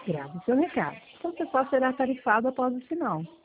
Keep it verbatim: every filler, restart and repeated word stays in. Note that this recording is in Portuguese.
Grave seu recado. Seu pessoal será tarifado após o sinal.